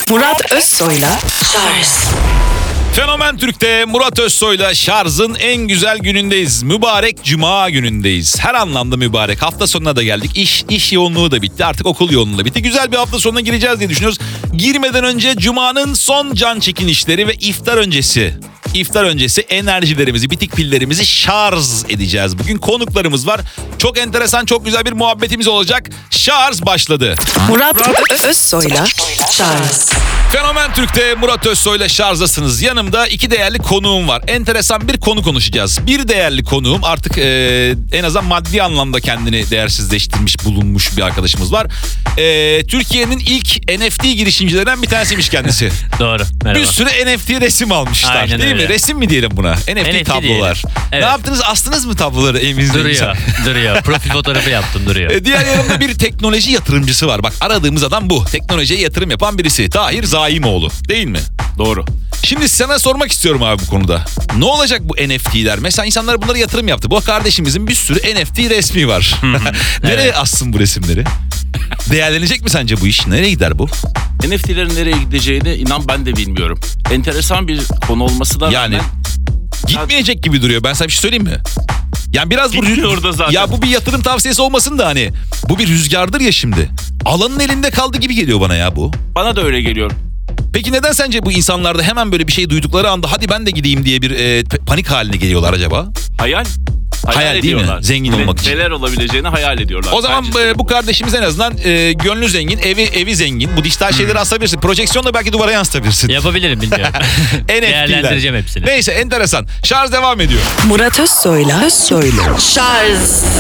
Murat Özsoy'la Şarj. Fenomen Türk'te Murat Özsoy'la Şarj'ın en güzel günündeyiz. Mübarek Cuma günündeyiz. Her anlamda mübarek. Hafta sonuna da geldik. İş yoğunluğu da bitti. Artık okul yoğunluğu da bitti. Güzel bir hafta sonuna gireceğiz diye düşünüyoruz. Girmeden önce Cuma'nın son can çekilişleri ve iftar öncesi enerjilerimizi, bitik pillerimizi şarj edeceğiz. Bugün konuklarımız var. Çok enteresan, çok güzel bir muhabbetimiz olacak. Şarj başladı. Murat Özsoy'la Şarj. Fenomen Türk'te Murat Özsoy'la Şarj'dasınız. Yanımda iki değerli konuğum var. Enteresan bir konu konuşacağız. Bir değerli konuğum artık en azından maddi anlamda kendini değersizleştirmiş bulunmuş bir arkadaşımız var. Türkiye'nin ilk NFT girişimcilerinden bir tanesiymiş kendisi. Doğru. Merhaba. Bir sürü NFT resim almışlar. Aynen değil öyle. mi? Resim mi diyelim buna? NFT tablolar. diyelim. Evet. Ne yaptınız? Astınız mı tabloları evinizde? Duruyor. Profil fotoğrafı yaptım, duruyor. Diğer yanımda bir teknoloji yatırımcısı var. Bak, aradığımız adam bu. Teknolojiye yatırım yapan birisi. Tahir Zaimoğlu. Değil mi? Doğru. Şimdi sana sormak istiyorum abi bu konuda. Ne olacak bu NFT'ler? Mesela insanlar bunlara yatırım yaptı. Bu kardeşimizin bir sürü NFT resmi var. Nereye Evet. assın bu resimleri? Değerlenecek mi sence bu iş? Nereye gider bu? NFT'lerin nereye gideceğini inan ben de bilmiyorum. Enteresan bir konu olması da Yani gitmeyecek gibi duruyor. Ben sana bir şey söyleyeyim mi? Yani biraz bu Gitmiyor da zaten. Ya bu bir yatırım tavsiyesi olmasın da hani bu bir rüzgardır ya şimdi. Alanın elinde kaldı gibi geliyor bana ya bu. bana da öyle geliyor. Peki neden sence bu insanlarda hemen böyle bir şey duydukları anda hadi ben de gideyim diye bir panik haline geliyorlar acaba? Hayal Hayal değil mi? ediyorlar. Zengin olmak için. Neler olabileceğini hayal ediyorlar. O zaman Bence bu kardeşimiz en azından gönlü zengin, evi zengin. Bu dijital şeyleri asabilirsin. Projeksiyonla belki duvara yansıtabilirsin. Yapabilirim, bilmiyorum. NFT'ler. Değerlendireceğim hepsini. Neyse, enteresan. Şarj devam ediyor. Murat Özsoy'la Şarj.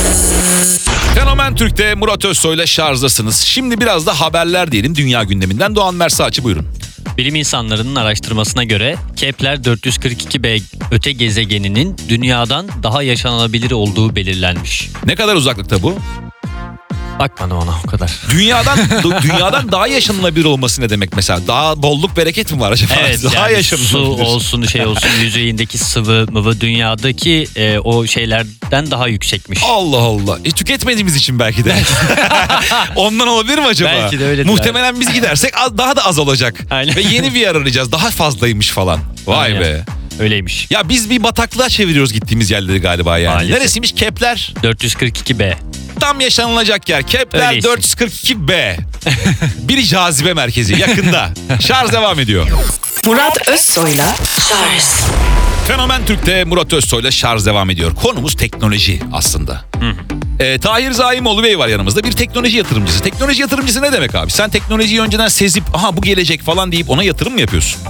Fenomen Türk'te Murat Özsoy'la Şarj'dasınız. Şimdi biraz da haberler diyelim dünya gündeminden. Doğan Mersaçı, buyurun. Bilim insanlarının araştırmasına göre Kepler 442b öte gezegeninin dünyadan daha yaşanabilir olduğu belirlenmiş. Ne kadar uzaklıkta bu? Bakmadım ona o kadar. Dünyadan daha yaşanılabilir olması ne demek mesela? Daha bolluk bereket mi var acaba? Evet, Daha yani su yaşanılabilir. olsun, şey olsun, yüzeyindeki sıvı mıvı dünyadaki o şeylerden daha yüksekmiş. Allah Allah. Tüketmediğimiz için belki de. Ondan olabilir mi acaba? Belki de öyledir. Muhtemelen biz gidersek daha da az olacak. Aynen. Ve yeni bir yer arayacağız. Daha fazlaymış falan. Vay Aynen. be. Öyleymiş. Ya biz bir bataklığa çeviriyoruz gittiğimiz yerleri galiba yani. Maalesef. Neresiymiş? Kepler. 442b. Tam yaşanılacak yer. Kepler Öyleyse. 442b. Bir cazibe merkezi yakında. Şarj devam ediyor. Murat Özsoy'la Şarj. Fenomen Türk'te Murat Özsoy'la Şarj devam ediyor. Konumuz teknoloji aslında. Tahir Zaimoğlu Bey var yanımızda. Bir teknoloji yatırımcısı. Teknoloji yatırımcısı ne demek abi? Sen teknolojiyi önceden sezip aha bu gelecek falan deyip ona yatırım mı yapıyorsun?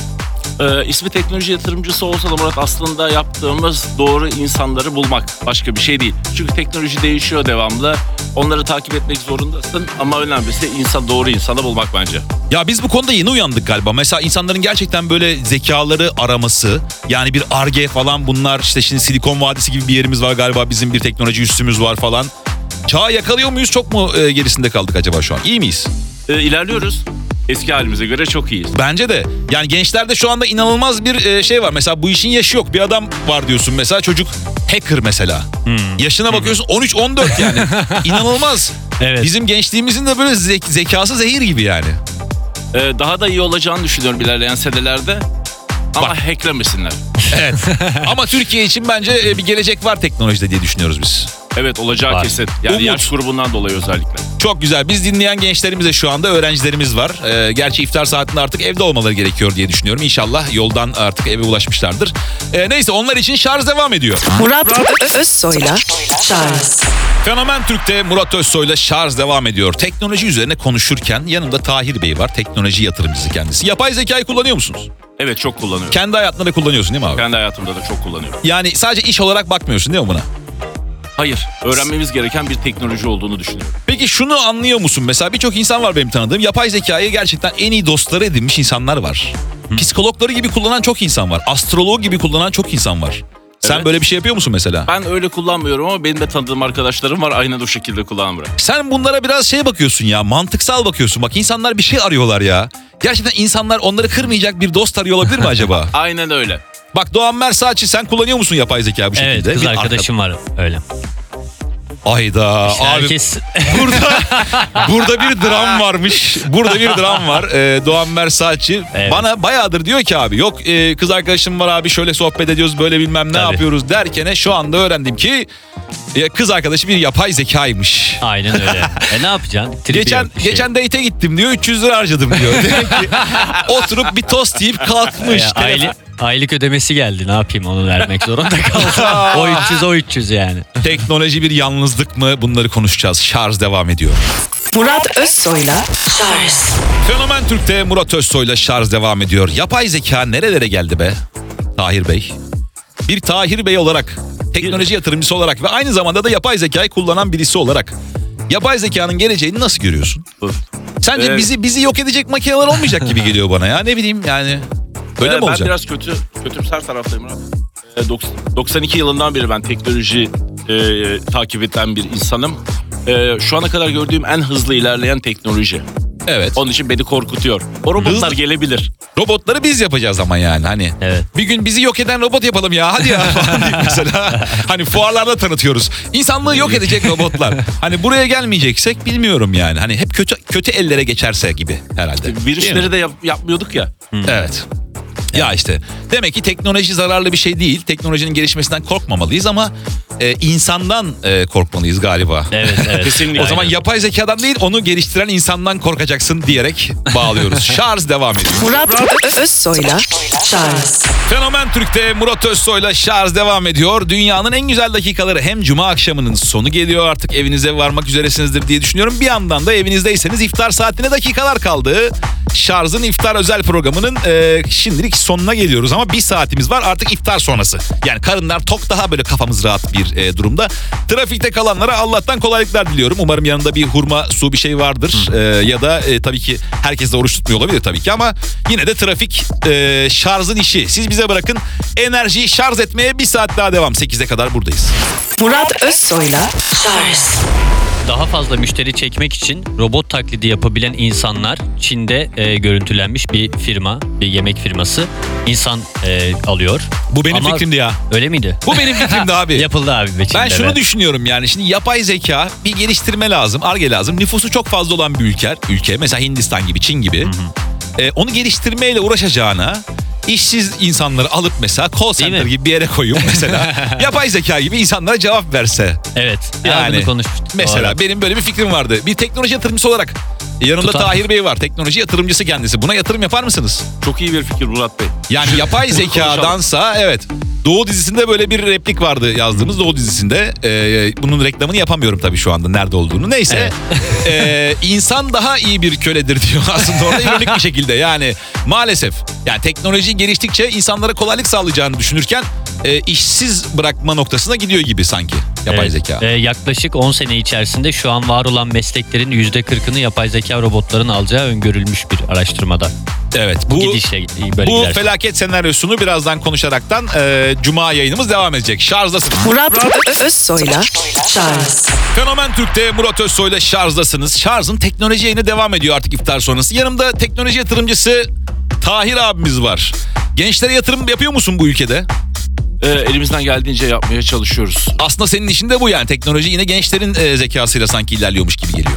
ismi teknoloji yatırımcısı olsa da Murat, aslında yaptığımız doğru insanları bulmak, başka bir şey değil. Çünkü teknoloji değişiyor devamlı. Onları takip etmek zorundasın ama önemlisi doğru insanı bulmak bence. Ya biz bu konuda yeni uyandık galiba. Mesela insanların gerçekten böyle zekaları araması, yani bir Ar-Ge falan, bunlar işte şimdi Silikon Vadisi gibi bir yerimiz var galiba, bizim bir teknoloji üssümüz var falan. Çağı yakalıyor muyuz, çok mu gerisinde kaldık acaba şu an? İyi miyiz? İlerliyoruz. Eski halimize göre çok iyiyiz. Bence de. Yani gençlerde şu anda inanılmaz bir şey var. Mesela bu işin yaşı yok. Bir adam var diyorsun mesela, çocuk hacker mesela. Yaşına bakıyorsun 13-14 yani. İnanılmaz. Evet. Bizim gençliğimizin de böyle zekası zehir gibi yani. Daha da iyi olacağını düşünüyorum ilerleyen senelerde. Ama Bak. hacklemesinler. Evet. Ama Türkiye için bence bir gelecek var teknolojide diye düşünüyoruz biz. Evet, olacağı Var. kesin. Yani Umut. yaş grubundan dolayı özellikle. Çok güzel. Biz dinleyen gençlerimiz de şu anda öğrencilerimiz var. Gerçi iftar saatinde artık evde olmaları gerekiyor diye düşünüyorum. İnşallah yoldan artık eve ulaşmışlardır. Neyse, onlar için şarj devam ediyor. Murat Özsoy'la Şarj. Fenomen Türk'te Murat Özsoy'la Şarj devam ediyor. Teknoloji üzerine konuşurken yanımda Tahir Bey var. Teknoloji yatırımcısı kendisi. Yapay zekayı kullanıyor musunuz? Evet, çok kullanıyorum. Kendi hayatında da kullanıyorsun değil mi abi? Kendi hayatımda da çok kullanıyorum. Yani sadece iş olarak bakmıyorsun değil mi buna? Hayır, öğrenmemiz gereken bir teknoloji olduğunu düşünüyorum. Peki şunu anlıyor musun? Mesela birçok insan var benim tanıdığım. Yapay zekayı gerçekten en iyi dostları edinmiş insanlar var. Psikologları gibi kullanan çok insan var. Astroloğu gibi kullanan çok insan var. Sen Evet. böyle bir şey yapıyor musun mesela? Ben öyle kullanmıyorum ama benim de tanıdığım arkadaşlarım var, aynen o şekilde kullanmıyor. Sen bunlara biraz şey bakıyorsun ya, mantıksal bakıyorsun. Bak, insanlar bir şey arıyorlar ya. Gerçekten insanlar onları kırmayacak bir dost arıyor olabilir mi acaba? Aynen öyle. Bak, Doğan Mersaçı, sen kullanıyor musun yapay zeka bu şekilde? Evet, kız Bir arkadaşım var öyle. Ayda abi Herkes burada bir dram varmış. Burada bir dram var. Doğan Versace Evet. bana bayağıdır diyor ki abi yok kız arkadaşım var abi şöyle sohbet ediyoruz böyle bilmem ne Tabii. yapıyoruz derken şu anda öğrendim ki kız arkadaşı bir yapay zekaymış. aynen öyle. Ne yapacaksın? Tripi yok bir şey. Geçen date'e gittim diyor 300 lira harcadım diyor. Demek ki oturup bir tost yiyip kalkmış. Aylık ödemesi geldi. Ne yapayım, onu vermek zorunda kaldım. O 300 yani. Teknoloji bir yalnızlık mı? Bunları konuşacağız. Şarj devam ediyor. Murat Özsoy'la Şarj. Fenomen Türk'te Murat Özsoy'la şarj devam ediyor. Yapay zeka nerelere geldi be Tahir Bey? Bir Tahir Bey olarak, teknoloji yatırımcısı olarak ve aynı zamanda da yapay zekayı kullanan birisi olarak yapay zekanın geleceğini nasıl görüyorsun? Sence bizi yok edecek makineler olmayacak gibi geliyor bana ya. Ne bileyim yani. Öyle mi Ben olacak? biraz kötümser taraftayım Murat. 92 yılından beri ben teknoloji takip eden bir insanım. Şu ana kadar gördüğüm en hızlı ilerleyen teknoloji. Evet. Onun için beni korkutuyor. O robotlar Hızlı- gelebilir. Robotları biz yapacağız ama yani hani. Evet. Bir gün bizi yok eden robot yapalım ya hadi ya falan diye mesela. Hani fuarlarda tanıtıyoruz. İnsanlığı yok edecek robotlar. Hani buraya gelmeyeceksek bilmiyorum yani. Hani hep kötü ellere geçerse gibi herhalde. Değil mi? Virüsleri de yapmıyorduk ya. Evet. Ya işte demek ki teknoloji zararlı bir şey değil. Teknolojinin gelişmesinden korkmamalıyız ama insandan korkmalıyız galiba. Evet. Kesinlikle. O zaman yapay zekadan değil onu geliştiren insandan korkacaksın diyerek bağlıyoruz. Şarj devam ediyor. Murat Özsoy'la Şarj. Fenomen Türk'te Murat Özsoy'la şarj devam ediyor. Dünyanın en güzel dakikaları hem cuma akşamının sonu geliyor artık evinize varmak üzeresinizdir diye düşünüyorum. Bir yandan da evinizdeyseniz iftar saatine dakikalar kaldı. Şarj'ın iftar özel programının şimdilik sonuna geliyoruz ama bir saatimiz var artık iftar sonrası. Yani karınlar tok daha böyle kafamız rahat bir durumda. Trafikte kalanlara Allah'tan kolaylıklar diliyorum. Umarım yanında bir hurma su bir şey vardır. Ya da tabii ki herkes de oruç tutmuyor olabilir tabii ki ama yine de trafik şarjın işi. Siz bize bırakın enerjiyi şarj etmeye bir saat daha devam. 8'e kadar buradayız. Murat Özsoy'la Şarj. Daha fazla müşteri çekmek için robot taklidi yapabilen insanlar Çin'de görüntülenmiş bir firma, bir yemek firması insan alıyor. Bu benim Ama fikrimdi ya. Öyle miydi? Bu benim fikrimdi abi. Yapıldı abi Çin'de. Ben şunu de. düşünüyorum yani şimdi yapay zeka bir geliştirme lazım, Ar-Ge lazım. Nüfusu çok fazla olan bir ülke mesela Hindistan gibi, Çin gibi. Onu geliştirmeyle uğraşacağına işsiz insanları alıp mesela call center mi? gibi bir yere koyup mesela yapay zeka gibi insanlara cevap verse. Evet. Yani Bunu konuşmuştuk. mesela Doğru. benim böyle bir fikrim vardı. Bir teknoloji yatırımcısı olarak yanımda Tutar. Tahir Bey var. Teknoloji yatırımcısı kendisi. Buna yatırım yapar mısınız? Çok iyi bir fikir Murat Bey. Yani yapay zekadansa evet. Doğu dizisinde böyle bir replik vardı yazdığımız Doğu dizisinde. Bunun reklamını yapamıyorum tabii şu anda nerede olduğunu. Neyse. İnsan daha iyi bir köledir diyor aslında orada ironik bir şekilde. Yani maalesef yani teknoloji geliştikçe insanlara kolaylık sağlayacağını düşünürken işsiz bırakma noktasına gidiyor gibi sanki yapay Evet. zeka. Yaklaşık 10 sene içerisinde şu an var olan mesleklerin %40'ını yapay zeka robotların alacağı öngörülmüş bir araştırmada. Evet. Bu gidişle böyle Bu giderse. felaket senaryosunu birazdan konuşaraktan Cuma yayınımız devam edecek. Şarjdasınız. Murat Özsoy'la Şarj. Fenomen Türk'te Murat Özsoy'la şarjdasınız. Şarjın teknoloji yayını devam ediyor artık iftar sonrası. Yanımda teknoloji yatırımcısı Tahir abimiz var. Gençlere yatırım yapıyor musun bu ülkede? Elimizden geldiğince yapmaya çalışıyoruz. Aslında senin işin de bu yani. Teknoloji yine gençlerin zekasıyla sanki ilerliyormuş gibi geliyor.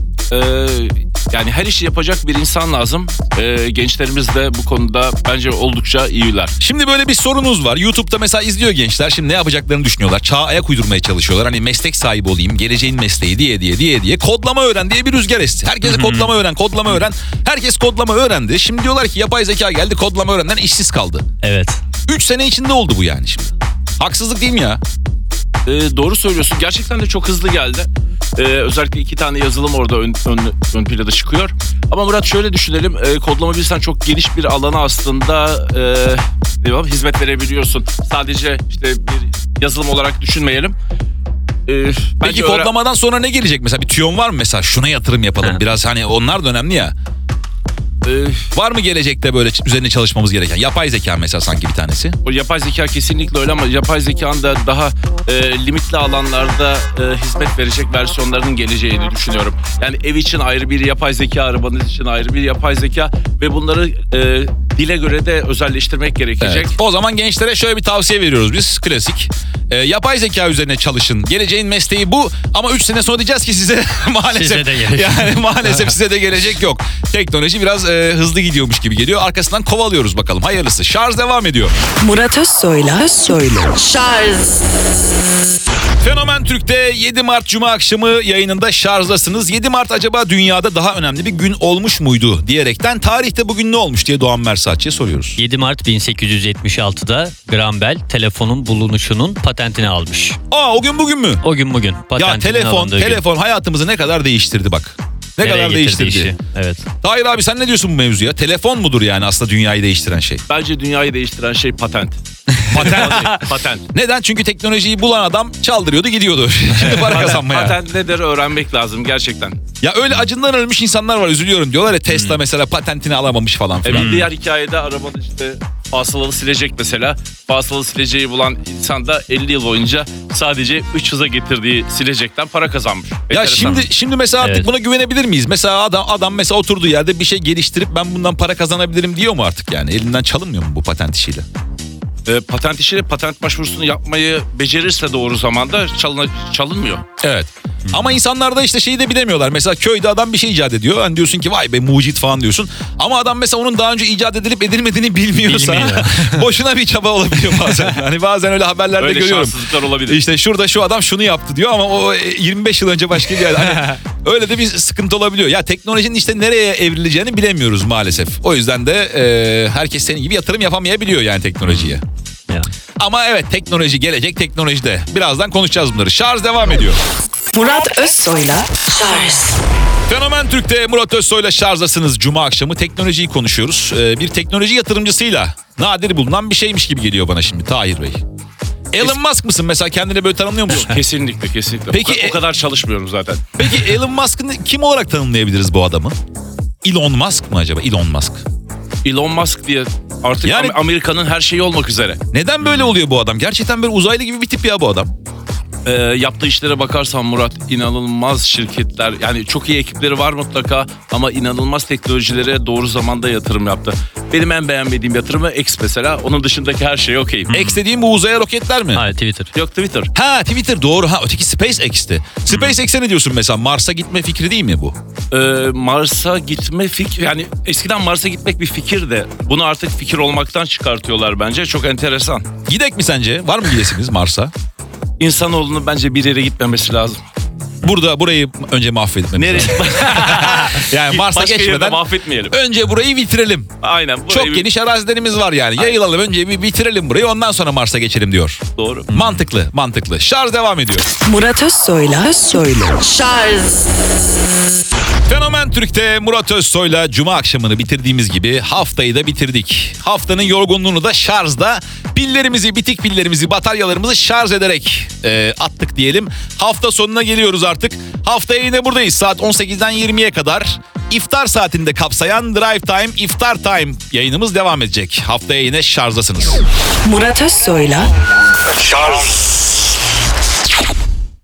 Yani her işi yapacak bir insan lazım. Gençlerimiz de bu konuda bence oldukça iyiler. Şimdi böyle bir sorunuz var. YouTube'da mesela izliyor gençler. Şimdi ne yapacaklarını düşünüyorlar. Çağa ayak uydurmaya çalışıyorlar. Hani meslek sahibi olayım, geleceğin mesleği diye. Kodlama öğren diye bir rüzgar esti. Herkese kodlama öğren. Herkes kodlama öğrendi. Şimdi diyorlar ki yapay zeka geldi, kodlama öğrenden işsiz kaldı. Evet. 3 sene içinde oldu bu yani şimdi. Haksızlık değil mi ya? Doğru söylüyorsun. Gerçekten de çok hızlı geldi. Özellikle 2 tane yazılım orada ön planda çıkıyor. Ama Murat şöyle düşünelim. Kodlama bilsen çok geniş bir alana aslında hizmet verebiliyorsun. Sadece işte bir yazılım olarak düşünmeyelim. Peki kodlamadan sonra ne gelecek mesela? Bir tüyon var mı mesela? Şuna yatırım yapalım. Biraz hani onlar da önemli ya. Var mı gelecekte böyle üzerine çalışmamız gereken? Yapay zeka mesela sanki bir tanesi. O yapay zeka kesinlikle öyle ama yapay zekanın da daha limitli alanlarda hizmet verecek versiyonlarının geleceğini düşünüyorum. Yani ev için ayrı bir yapay zeka, arabanız için ayrı bir yapay zeka ve bunları dile göre de özelleştirmek gerekecek. Evet. O zaman gençlere şöyle bir tavsiye veriyoruz biz. Klasik. Yapay zeka üzerine çalışın. Geleceğin mesleği bu ama 3 sene sonra diyeceğiz ki size maalesef Size de gelecek. yani maalesef size de gelecek yok. Teknoloji biraz hızlı gidiyormuş gibi geliyor. Arkasından kovalıyoruz bakalım. Hayırlısı. Şarj devam ediyor. Murat Özsoy'la Şarj. Fenomen Türk'te 7 Mart Cuma akşamı yayınında şarjdasınız. 7 Mart acaba dünyada daha önemli bir gün olmuş muydu diyerekten tarihte bugün ne olmuş diye Doğan Mersaatçı'ya soruyoruz. 7 Mart 1876'da Graham Bell telefonun bulunuşunun patentini almış. Aa, o gün bugün mü? O gün bugün Ya patentinin alındığı gün. telefon hayatımızı ne kadar değiştirdi bak. Ne Nereye kadar getirdi değiştirdi. işi? Evet. Tahir abi sen ne diyorsun bu mevzuya? Telefon mudur yani aslında dünyayı değiştiren şey? Bence dünyayı değiştiren şey patent. Patent. Neden? Çünkü teknolojiyi bulan adam çaldırıyordu gidiyordu. Şimdi para kazanmaya. Patent nedir öğrenmek lazım gerçekten. Ya öyle acından ölmüş insanlar var, üzülüyorum. Diyorlar ya Tesla mesela patentini alamamış falan filan. Bir diğer hikayede arabanın işte fasılalı silecek mesela. Fasılalı sileceği bulan insan da 50 yıl boyunca sadece 3 hıza getirdiği silecekten para kazanmış. Ya Enteresan. şimdi mesela artık Evet. buna güvenebilir miyiz? Mesela adam mesela oturduğu yerde bir şey geliştirip ben bundan para kazanabilirim diyor mu artık yani? Elinden çalınmıyor mu bu patent işiyle? Patent işiyle patent başvurusunu yapmayı becerirse doğru zamanda çalınmıyor. Evet. Ama insanlar da işte şeyi de bilemiyorlar. Mesela köyde adam bir şey icat ediyor. Hani diyorsun ki vay be mucit falan diyorsun. Ama adam mesela onun daha önce icat edilip edilmediğini bilmiyorsa Bilmiyor. boşuna bir çaba olabiliyor bazen. Hani bazen öyle haberlerde Öyle görüyorum. şanssızlıklar olabilir. İşte şurada şu adam şunu yaptı diyor ama o 25 yıl önce başka bir yerde. Hani öyle de bir sıkıntı olabiliyor. Ya teknolojinin işte nereye evrileceğini bilemiyoruz maalesef. O yüzden de herkes senin gibi yatırım yapamayabiliyor yani teknolojiye. Ya. Ama evet teknoloji gelecek, teknolojide. Birazdan konuşacağız bunları. Şarj devam ediyor. Murat Özsoy'la Şarj. Fenomen Türk'te Murat Özsoy'la şarjdasınız. Cuma akşamı teknolojiyi konuşuyoruz. Bir teknoloji yatırımcısıyla nadir bulunan bir şeymiş gibi geliyor bana şimdi Tahir Bey. Elon Musk mısın mesela, kendini böyle tanımlıyor musun? Kesinlikle. Peki, o kadar çalışmıyorum zaten. Peki Elon Musk'ın kim olarak tanımlayabiliriz bu adamı? Elon Musk mı acaba? Elon Musk. Elon Musk diye artık Yani- Amerika'nın her şeyi olmak üzere. Neden böyle oluyor bu adam? Gerçekten böyle uzaylı gibi bir tip ya bu adam. Yaptığı işlere bakarsan Murat, inanılmaz şirketler, yani çok iyi ekipleri var mutlaka ama inanılmaz teknolojilere doğru zamanda yatırım yaptı. Benim en beğenmediğim yatırımı X mesela. Onun dışındaki her şey okey. X dediğim bu uzaya roketler mi? Hayır, Twitter. Yok, Twitter. Ha Twitter doğru. Ha öteki SpaceX'ti. SpaceX'e ne diyorsun mesela? Mars'a gitme fikri değil mi bu? Mars'a gitme fikri, yani eskiden Mars'a gitmek bir fikir de bunu artık fikir olmaktan çıkartıyorlar bence. Çok enteresan. Gidek mi sence? Var mı gidesiniz Mars'a? İnsanoğlunun bence bir yere gitmemesi lazım. Burayı önce mahvetmemiz Nereye? lazım. Yani Mars'a Başka yerde geçmeden mahvetmeyelim. önce burayı bitirelim. Aynen. burayı Çok geniş arazilerimiz var yani. Yayılalım, önce bir bitirelim burayı, ondan sonra Mars'a geçelim diyor. Doğru. Mantıklı. Şarj devam ediyor. Murat Özsoy'la Şarj. Fenomen Türk'te Murat Özsoy'la Cuma akşamını bitirdiğimiz gibi haftayı da bitirdik. Haftanın yorgunluğunu da şarjda bitik pillerimizi, bataryalarımızı şarj ederek attık diyelim. Hafta sonuna geliyoruz artık. Haftaya yine buradayız saat 18'den 20'ye kadar. İftar saatinde kapsayan Drive Time, İftar Time yayınımız devam edecek. Haftaya yine şarjdasınız. Murat Özsoy'la Şarj.